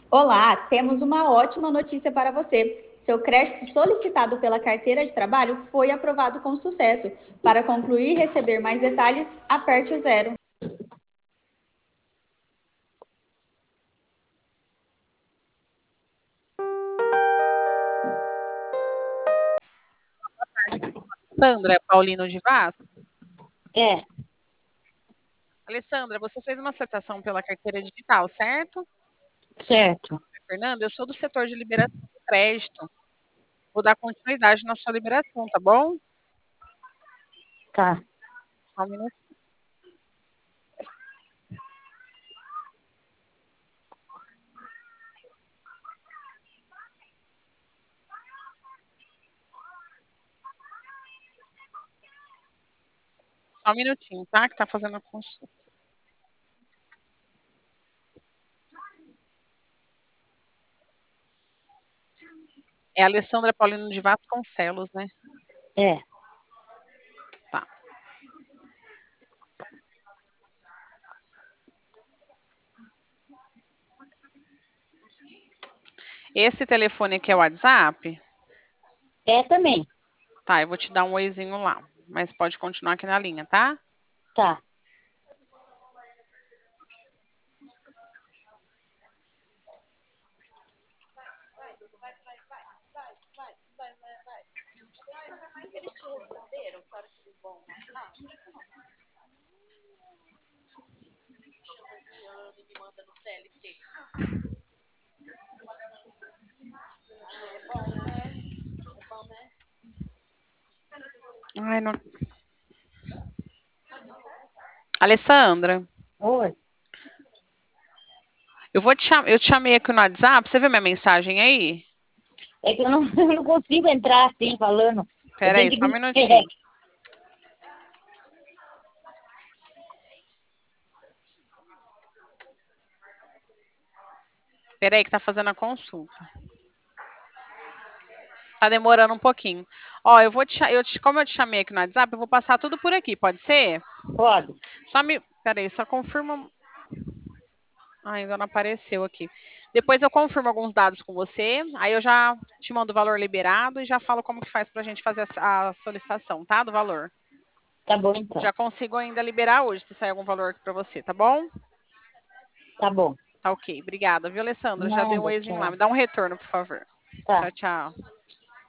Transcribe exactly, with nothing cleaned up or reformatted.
Olá, temos uma ótima notícia para você. Seu crédito solicitado pela carteira de trabalho foi aprovado com sucesso. Para concluir e receber mais detalhes, aperte o zero. Sandra Paulino de Vaz. É, Alessandra, você fez uma solicitação pela carteira digital, certo? certo. Fernanda, eu sou do setor de liberação de crédito. Vou dar continuidade na sua liberação, tá bom? Tá. Só um minuto. Só um minutinho, tá? Que tá fazendo a consulta. É a Alessandra Paulino de Vasconcelos, né? É. Tá. Esse telefone aqui é o WhatsApp? É também. Tá, eu vou te dar um oizinho lá. Mas pode continuar aqui na linha, tá? Tá. Eles te responderam para que eles vão passar? Me manda no C L T. É bom, né? É bom, né? Ai, não... Alessandra, Oi. eu vou te chamar, eu te chamei aqui no WhatsApp, você viu minha mensagem aí? É que eu não, eu não consigo entrar assim falando. Eu Pera tenho aí, que só um vir. É, minutinho. Pera aí que tá fazendo a consulta. Tá demorando um pouquinho. Ó, eu vou te, cha- eu te, como eu te chamei aqui no WhatsApp, eu vou passar tudo por aqui, pode ser? pode. Só me, pera aí, só confirma. Ah, ainda não apareceu aqui. Depois eu confirmo alguns dados com você, aí eu já te mando o valor liberado e já falo como que faz pra gente fazer a, a solicitação, tá? Do valor. Tá bom então. Já consigo ainda liberar hoje, se sair algum valor aqui pra você, tá bom? Tá bom. Tá ok. Obrigada, viu, Alessandra? Já dei um Nada, exinho lá. tchau. Me dá um retorno, por favor. Tá. Tchau, tchau.